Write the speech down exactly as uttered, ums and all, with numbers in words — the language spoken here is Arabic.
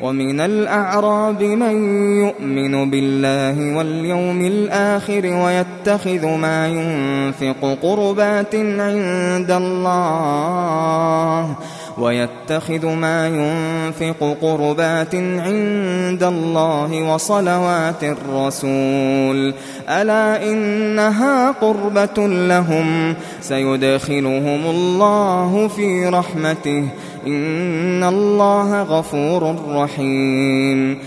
ومن الأعراب من يؤمن بالله واليوم الآخر ويتخذ ما ينفق قربات عند الله ويتخذ ما ينفق قربات عند الله وصلوات الرسول ألا إنها قربة لهم سيدخلهم الله في رحمته إن الله غفور رحيم.